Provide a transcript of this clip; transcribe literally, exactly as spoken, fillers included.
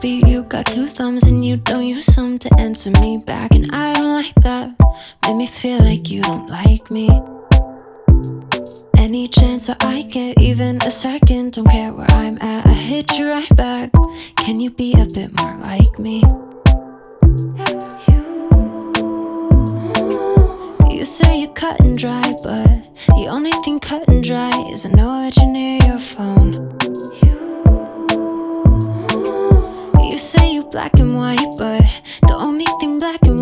Maybe you got two thumbs and you don't use some to answer me back, and I don't like that. Made me feel like you don't like me. Any chance that I get, even a second, don't care where I'm at, I hit you right back. Can you be a bit more like me? You say you're cut and dry, but the only thing cut and dry is I know that you're near your phone. You say you black and white, but the only thing black and